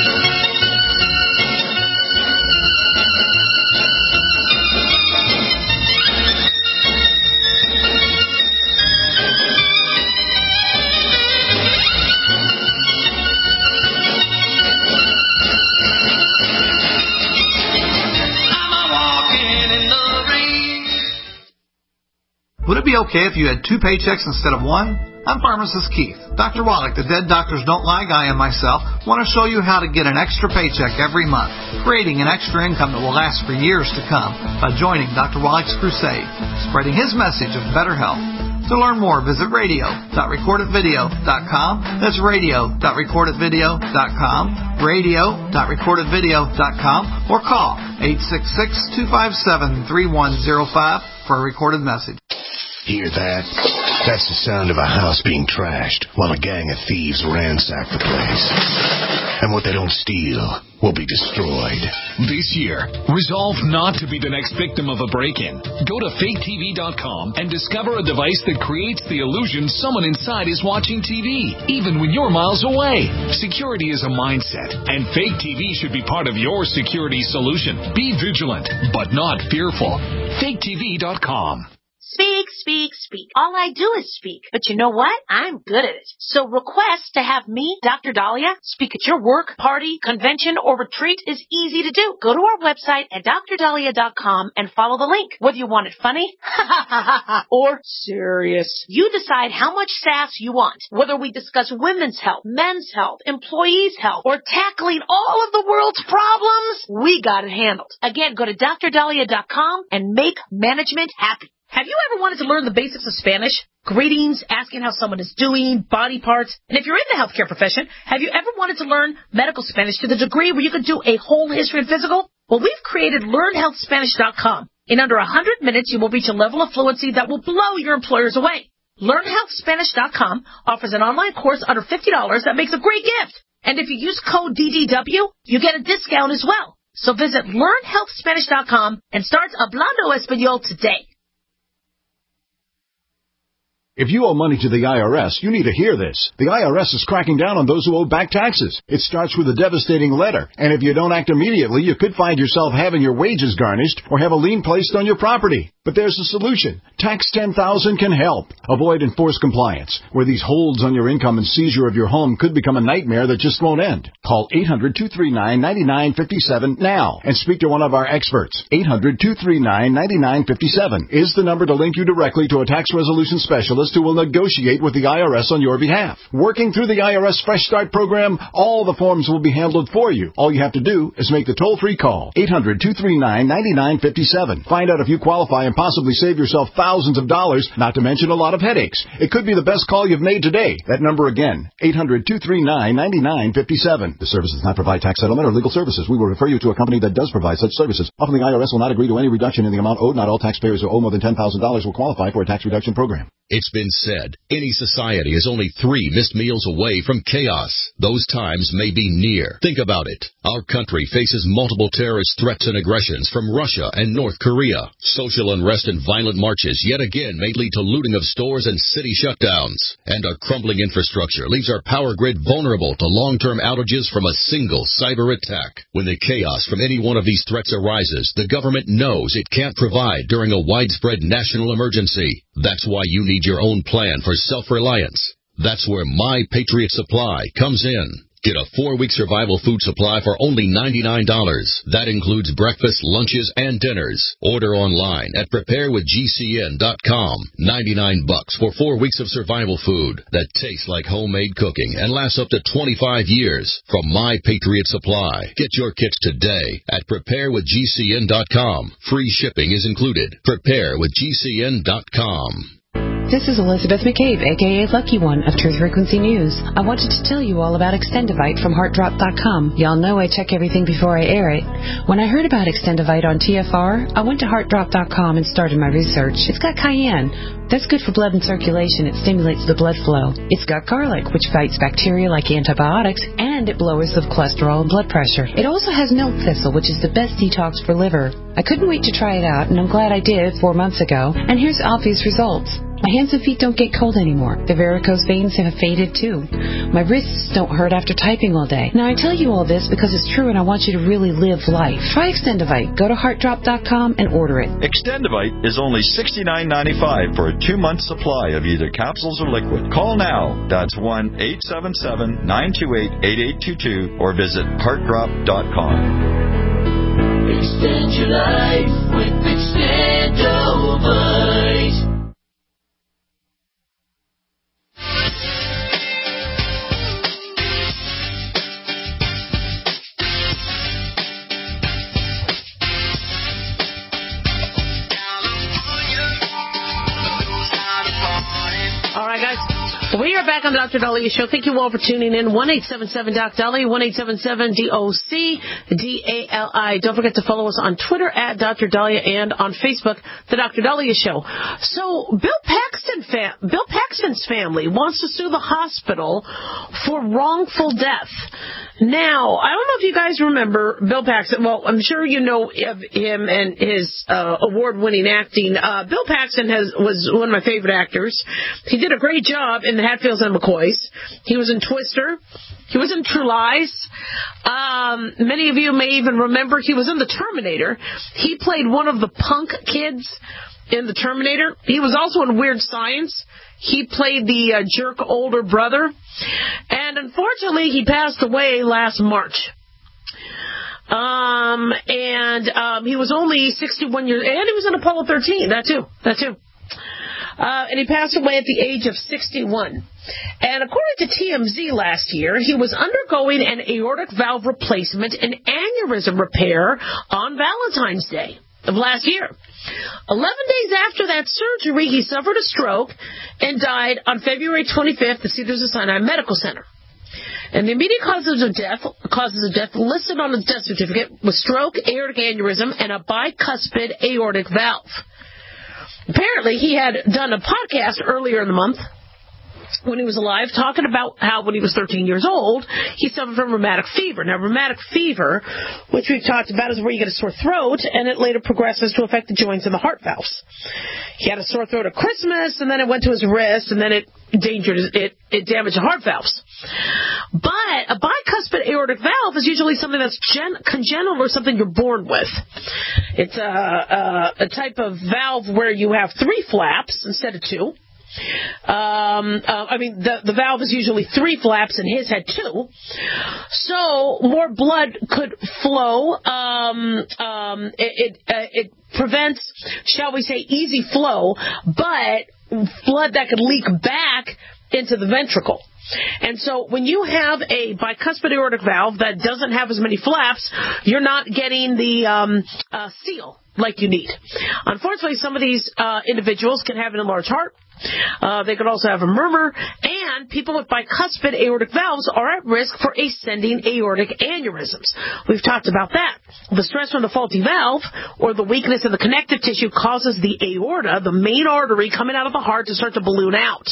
Would it be okay if you had two paychecks instead of one? I'm Pharmacist Keith. Doctor Wallach, the Dead Doctors Don't Lie guy, and myself want to show you how to get an extra paycheck every month, creating an extra income that will last for years to come by joining Doctor Wallach's crusade, spreading his message of better health. To learn more, visit radio dot record it video dot com. That's radio dot record it video dot com, radio dot record it video dot com, or call eight six six, two five seven, three one zero five for a recorded message. Hear that? That's the sound of a house being trashed while a gang of thieves ransack the place. and what they don't steal will be destroyed. This year, resolve not to be the next victim of a break-in. Go to fake T V dot com and discover a device that creates the illusion someone inside is watching T V, even when you're miles away. Security is a mindset, and Fake T V should be part of your security solution. Be vigilant, but not fearful. fake T V dot com. Speak, speak, speak. All I do is speak. But you know what? I'm good at it. So request to have me, Doctor Dahlia, speak at your work, party, convention, or retreat is easy to do. Go to our website at dr dahlia dot com and follow the link. Whether you want it funny or serious, you decide how much sass you want. Whether we discuss women's health, men's health, employees' health, or tackling all of the world's problems, we got it handled. Again, go to dr dahlia dot com and make management happy. Have you ever wanted to learn the basics of Spanish? Greetings, asking how someone is doing, body parts. And if you're in the healthcare profession, have you ever wanted to learn medical Spanish to the degree where you could do a whole history and physical? Well, we've created learn health spanish dot com. In under one hundred minutes, you will reach a level of fluency that will blow your employers away. learn health spanish dot com offers an online course under fifty dollars that makes a great gift. And if you use code D D W, you get a discount as well. So visit learn health spanish dot com and start Hablando Español today. If you owe money to the I R S, you need to hear this. The I R S is cracking down on those who owe back taxes. It starts with a devastating letter, and if you don't act immediately, you could find yourself having your wages garnished or have a lien placed on your property. But there's a solution. Tax ten thousand can help. Avoid enforced compliance, where these holds on your income and seizure of your home could become a nightmare that just won't end. Call eight hundred, two three nine, nine nine five seven now and speak to one of our experts. eight hundred, two three nine, nine nine five seven is the number to link you directly to a tax resolution specialist who will negotiate with the I R S on your behalf. Working through the I R S Fresh Start program, all the forms will be handled for you. All you have to do is make the toll-free call. eight hundred, two three nine, nine nine five seven. Find out if you qualify and possibly save yourself thousands of dollars, not to mention a lot of headaches. It could be the best call you've made today. That number again, eight hundred, two three nine, nine nine five seven. The service does not provide tax settlement or legal services. We will refer you to a company that does provide such services. Often the I R S will not agree to any reduction in the amount owed. Not all taxpayers who owe more than ten thousand dollars will qualify for a tax reduction program. It's been said, any society is only three missed meals away from chaos. Those times may be near. Think about it. Our country faces multiple terrorist threats and aggressions from Russia and North Korea. Social unrest and violent marches yet again may lead to looting of stores and city shutdowns. And our crumbling infrastructure leaves our power grid vulnerable to long-term outages from a single cyber attack. When the chaos from any one of these threats arises, the government knows it can't provide during a widespread national emergency. That's why you need your own plan for self-reliance. That's where My Patriot Supply comes in. Get a four-week survival food supply for only ninety-nine dollars. That includes breakfast, lunches, and dinners. Order online at prepare with G C N dot com. ninety-nine bucks for four weeks of survival food that tastes like homemade cooking and lasts up to twenty-five years from My Patriot Supply. Get your kits today at prepare with G C N dot com. Free shipping is included. prepare with G C N dot com. This is Elizabeth McCabe, a k a. Lucky One of Truth Frequency News. I wanted to tell you all about Extendivite from heart drop dot com. Y'all know I check everything before I air it. When I heard about Extendivite on T F R, I went to heart drop dot com and started my research. It's got cayenne. That's good for blood and circulation. It stimulates the blood flow. It's got garlic, which fights bacteria like antibiotics, and it lowers the cholesterol and blood pressure. It also has milk thistle, which is the best detox for liver. I couldn't wait to try it out, and I'm glad I did four months ago. And here's obvious results. My hands and feet don't get cold anymore. The varicose veins have faded too. My wrists don't hurt after typing all day. Now I tell you all this because it's true and I want you to really live life. Try Extendivite. Go to heart drop dot com and order it. Extendivite is only sixty-nine ninety-five for a two-month supply of either capsules or liquid. Call now. That's one eight seven seven, nine two eight, eight eight two two or visit heart drop dot com. Extend your life with Extendivite. All right, guys. We are back on the Doctor Dahlia Show. Thank you all for tuning in. one eight seven seven D O C Dahlia, one eight seven seven D O C D A L I. Don't forget to follow us on Twitter at Doctor Dahlia and on Facebook, The Doctor Dahlia Show. So Bill Paxton fam- Bill Paxton's family wants to sue the hospital for wrongful death. Now, I don't know if you guys remember Bill Paxton. Well, I'm sure you know of him and his uh, award-winning acting. Uh, Bill Paxton has, was one of my favorite actors. He did a great job in the Hatfields and McCoys. He was in Twister. He was in True Lies. Um, many of you may even remember he was in The Terminator. He played one of the punk kids in The Terminator. He was also in Weird Science. He played the uh, jerk older brother. And unfortunately, he passed away last March. Um, and um, he was only sixty-one years, and he was in Apollo thirteen, that too, that too. Uh, and he passed away at the age of sixty-one. And according to T M Z last year, he was undergoing an aortic valve replacement and aneurysm repair on Valentine's Day of last year. Eleven days after that surgery, he suffered a stroke and died on February twenty-fifth at Cedars-Sinai Medical Center. And the immediate causes of death, causes of death listed on his death certificate was stroke, aortic aneurysm, and a bicuspid aortic valve. Apparently, he had done a podcast earlier in the month when he was alive, talking about how when he was thirteen years old, he suffered from rheumatic fever. Now, rheumatic fever, which we've talked about, is where you get a sore throat, and it later progresses to affect the joints and the heart valves. He had a sore throat at Christmas, and then it went to his wrist, and then it endangered, it, it damaged the heart valves. But a bicuspid aortic valve is usually something that's gen- congenital or something you're born with. It's a, a, a type of valve where you have three flaps instead of two. Um, uh, I mean, the, the valve is usually three flaps, and his had two. So more blood could flow. Um, um, it it, uh, it prevents, shall we say, easy flow, but blood that could leak back into the ventricle. And so when you have a bicuspid aortic valve that doesn't have as many flaps, you're not getting the um, uh, seal like you need. Unfortunately, some of these uh, individuals can have an enlarged heart. Uh, they could also have a murmur, and people with bicuspid aortic valves are at risk for ascending aortic aneurysms. We've talked about that. The stress from the faulty valve or the weakness in the connective tissue causes the aorta, the main artery coming out of the heart, to start to balloon out.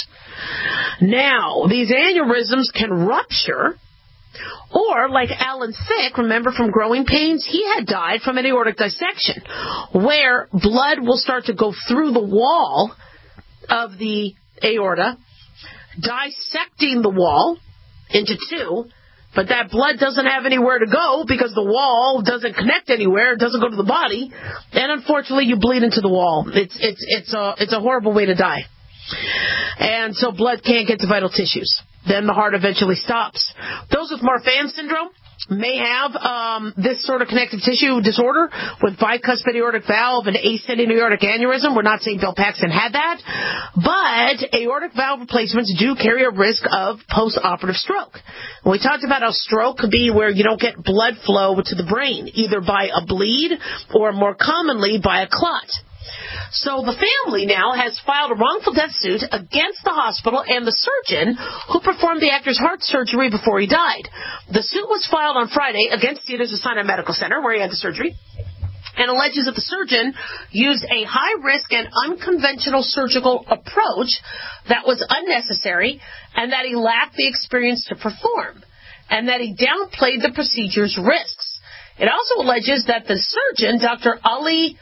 Now, these aneurysms can rupture, or like Alan Thicke, remember from Growing Pains, he had died from an aortic dissection, where blood will start to go through the wall of the aorta, dissecting the wall into two, but that blood doesn't have anywhere to go because the wall doesn't connect anywhere, it doesn't go to the body, and unfortunately you bleed into the wall. It's it's it's a it's a horrible way to die. And so blood can't get to vital tissues. Then the heart eventually stops. Those with Marfan syndrome may have um, this sort of connective tissue disorder with bicuspid aortic valve and ascending aortic aneurysm. We're not saying Bill Paxton had that, but aortic valve replacements do carry a risk of post-operative stroke. And we talked about how stroke could be where you don't get blood flow to the brain, either by a bleed or more commonly by a clot. So the family now has filed a wrongful death suit against the hospital and the surgeon who performed the actor's heart surgery before he died. The suit was filed on Friday against Cedars-Sinai Medical Center, where he had the surgery, and alleges that the surgeon used a high-risk and unconventional surgical approach that was unnecessary, and that he lacked the experience to perform, and that he downplayed the procedure's risks. It also alleges that the surgeon, Doctor Ali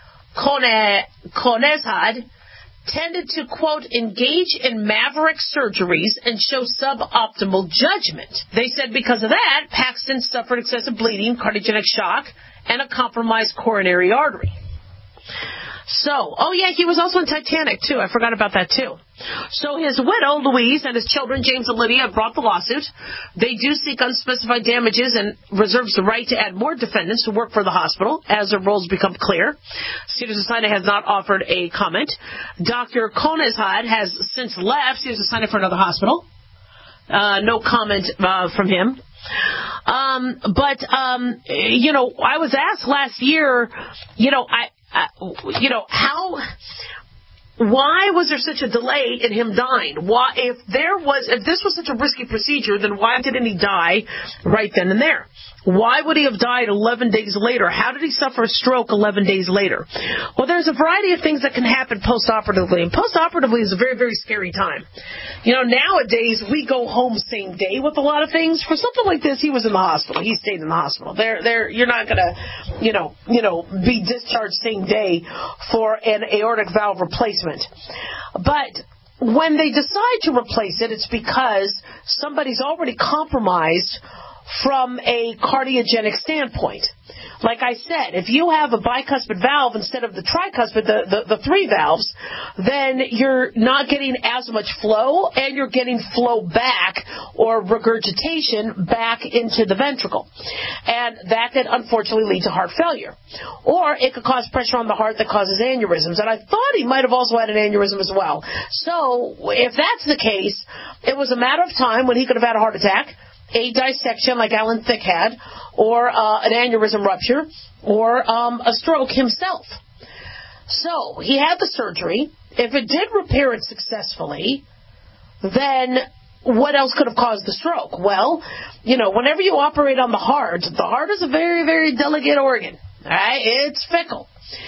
Konezhad, tended to, quote, engage in maverick surgeries and show suboptimal judgment. They said because of that, Paxton suffered excessive bleeding, cardiogenic shock, and a compromised coronary artery. So, oh yeah, he was also in Titanic, too. I forgot about that, too. So his widow, Louise, and his children, James and Lydia, brought the lawsuit. They do seek unspecified damages and reserves the right to add more defendants to work for the hospital as their roles become clear. Cedars-Sinai has not offered a comment. Doctor Konezhad has since left Cedars-Sinai for another hospital. Uh, no comment uh, from him. Um, but, um, you know, I was asked last year, you know, I, uh, you know, how... why was there such a delay in him dying? Why, if there was, if this was such a risky procedure, then why didn't he die right then and there? Why would he have died eleven days later? How did he suffer a stroke eleven days later? Well, there's a variety of things that can happen post-operatively, and post-operatively is a very, very scary time. You know, nowadays we go home same day with a lot of things. For something like this, he was in the hospital. He stayed in the hospital. There, there, you're not gonna, you know, you know, be discharged same day for an aortic valve replacement. But when they decide to replace it, it's because somebody's already compromised from a cardiogenic standpoint. Like I said, if you have a bicuspid valve instead of the tricuspid, the, the, the three valves, then you're not getting as much flow, and you're getting flow back or regurgitation back into the ventricle. And that could unfortunately lead to heart failure. Or it could cause pressure on the heart that causes aneurysms. And I thought he might have also had an aneurysm as well. So if that's the case, it was a matter of time when he could have had a heart attack, a dissection like Alan Thicke had, or uh, an aneurysm rupture, or um, a stroke himself. So he had the surgery. If it did repair it successfully, then what else could have caused the stroke? Well, you know, whenever you operate on the heart, the heart is a very, very delicate organ. All right? It's fickle.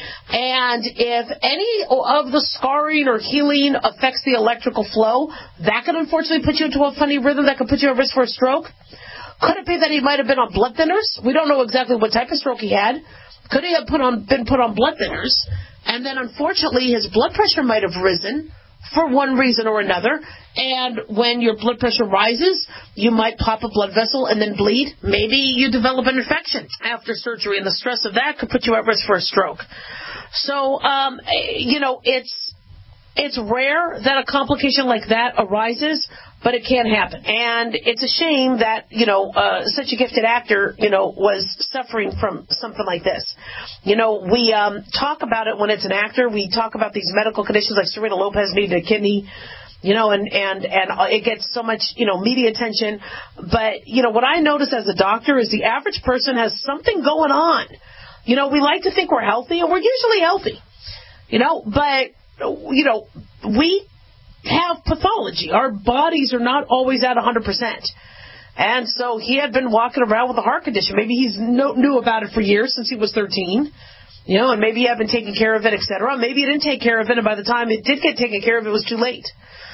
And if any of the scarring or healing affects the electrical flow, that could unfortunately put you into a funny rhythm that could put you at risk for a stroke. Could it be that he might have been on blood thinners? We don't know exactly what type of stroke he had. Could he have put on, been put on blood thinners? And then unfortunately his blood pressure might have risen for one reason or another. And when your blood pressure rises, you might pop a blood vessel and then bleed. Maybe you develop an infection after surgery, and the stress of that could put you at risk for a stroke. So, um, you know, it's it's rare that a complication like that arises, but it can happen. And it's a shame that, you know, uh, such a gifted actor, you know, was suffering from something like this. You know, we um, talk about it when it's an actor. We talk about these medical conditions like Serena Lopez needed a kidney. You know, and, and, and it gets so much, you know, media attention. But, you know, what I notice as a doctor is the average person has something going on. You know, we like to think we're healthy, and we're usually healthy. You know, but, you know, we have pathology. Our bodies are not always at one hundred percent. And so he had been walking around with a heart condition. Maybe he's no, knew about it for years, since he was thirteen. You know, and maybe he had been taking care of it, et cetera. Maybe he didn't take care of it, and by the time it did get taken care of, it was too late.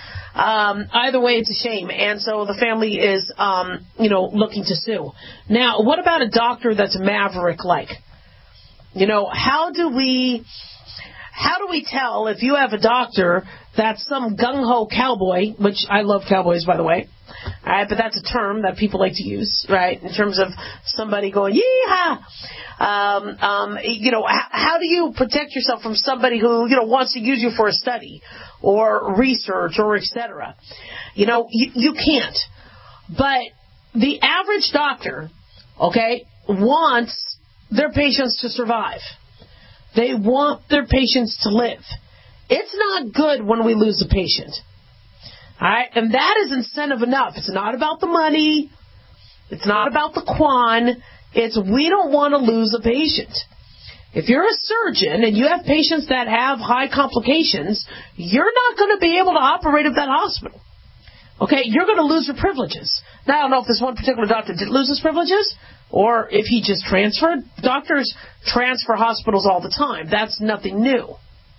Um, either way, it's a shame. And so the family is, um, you know, looking to sue. Now, what about a doctor that's maverick-like? You know, how do we, how do we tell if you have a doctor that's some gung-ho cowboy, which I love cowboys, by the way, all right, but that's a term that people like to use, right, in terms of somebody going, yee-haw. Um, um, you know, how, how do you protect yourself from somebody who, you know, wants to use you for a study or research or et cetera? You know, you, you can't. But the average doctor, okay, wants their patients to survive. They want their patients to live. It's not good when we lose a patient. All right, and that is incentive enough. It's not about the money. It's not about the quan. It's we don't want to lose a patient. If you're a surgeon and you have patients that have high complications, you're not going to be able to operate at that hospital. Okay, you're going to lose your privileges. Now, I don't know if this one particular doctor did lose his privileges or if he just transferred. Doctors transfer hospitals all the time. That's nothing new.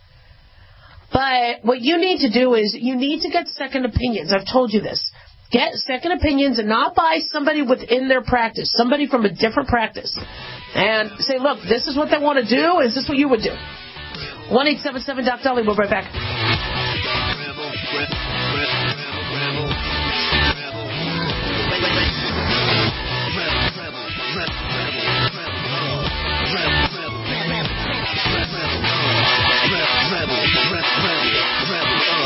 But what you need to do is you need to get second opinions. I've told you this. Get second opinions and not by somebody within their practice, somebody from a different practice. And say, look, this is what they want to do. Is this what you would do? one eight seven seven Doc Dolly. We'll be right back.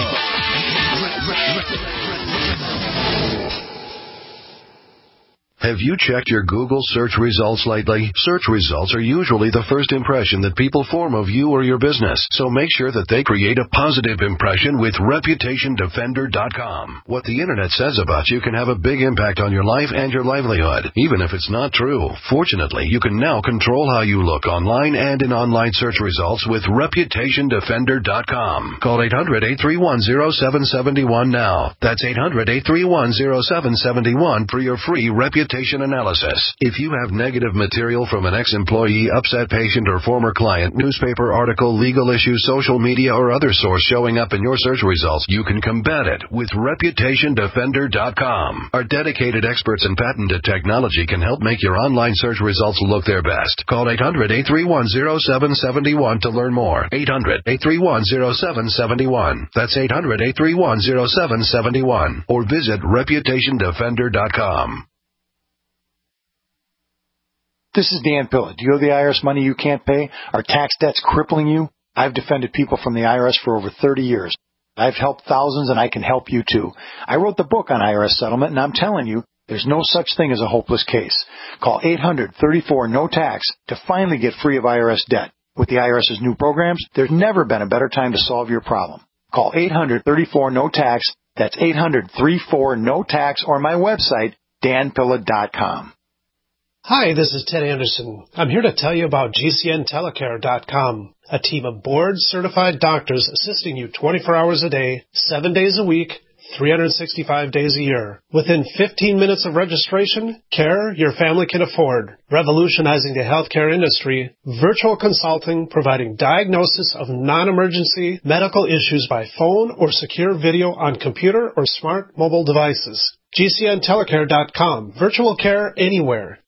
Have Have you checked your Google search results lately? Search results are usually the first impression that people form of you or your business, so make sure that they create a positive impression with Reputation Defender dot com. What the internet says about you can have a big impact on your life and your livelihood, even if it's not true. Fortunately, you can now control how you look online and in online search results with Reputation Defender dot com. Call eight hundred, eight three one, zero seven seven one now. That's eight hundred, eight three one, zero seven seven one for your free reputation analysis. If you have negative material from an ex-employee, upset patient, or former client, newspaper article, legal issue, social media, or other source showing up in your search results, you can combat it with Reputation Defender dot com. Our dedicated experts in patented technology can help make your online search results look their best. Call eight hundred, eight three one, zero seven seven one to learn more. eight hundred, eight three one, zero seven seven one. That's eight hundred, eight three one, zero seven seven one. Or visit Reputation Defender dot com. This is Dan Pilla. Do you owe the I R S money you can't pay? Are tax debts crippling you? I've defended people from the I R S for over thirty years. I've helped thousands, and I can help you too. I wrote the book on I R S settlement, and I'm telling you, there's no such thing as a hopeless case. Call eight hundred, thirty-four, no tax to finally get free of I R S debt. With the IRS's new programs, there's never been a better time to solve your problem. Call eight hundred, thirty-four, no tax. That's eight hundred, thirty-four, no tax, or my website, Dan Pilla dot com. Hi, this is Ted Anderson. I'm here to tell you about G C N Telecare dot com, a team of board-certified doctors assisting you twenty-four hours a day, seven days a week, three hundred sixty-five days a year. Within fifteen minutes of registration, care your family can afford. Revolutionizing the healthcare industry, virtual consulting providing diagnosis of non-emergency medical issues by phone or secure video on computer or smart mobile devices. G C N Telecare dot com. Virtual care anywhere.